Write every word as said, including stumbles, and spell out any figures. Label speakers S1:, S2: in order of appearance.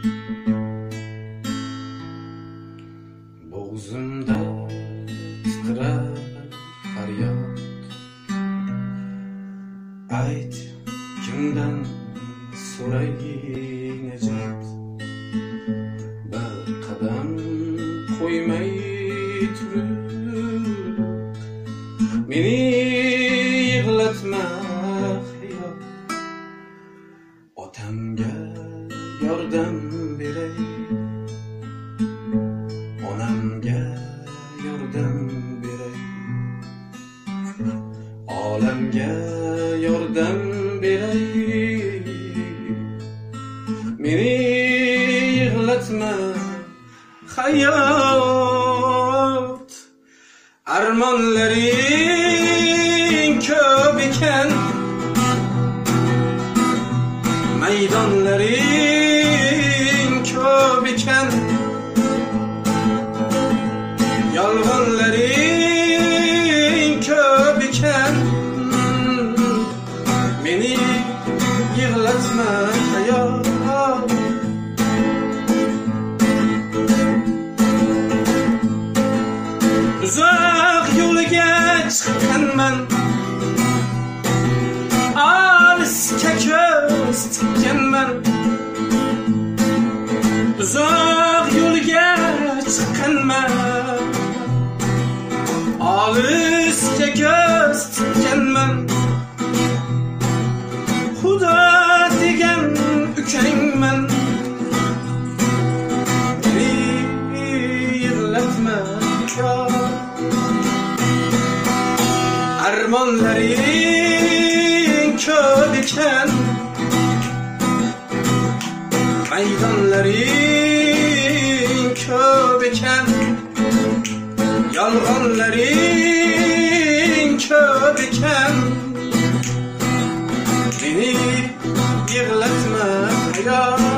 S1: Bo'g'zimda titrar faryod, ayt kimdan so'ray najot. Bir qadam qo'ymay turib meni yig'latma hayot. Otamga yordam beray, onamga yordam beray, olamga yordam beray. Meni yig'latma hayot. Armonlaring ko'p ekan, maydonlaring ko'p ekan, yolg'onlaring ko'p ekan. Meni yig'latma hayot. Uzoq yo'lga chiqqanman, olisga ko'z tikkanman. Uzoq yo'lga chiqqanman, olisga ko'z tikkanman. Xudo degan ukangman, meni yig'latma hayot. Armonlaring ko'p ekan, maydonlaring ko'p ekan, yolg'onlaring ko'p ekan. Meni yig'latma hayot.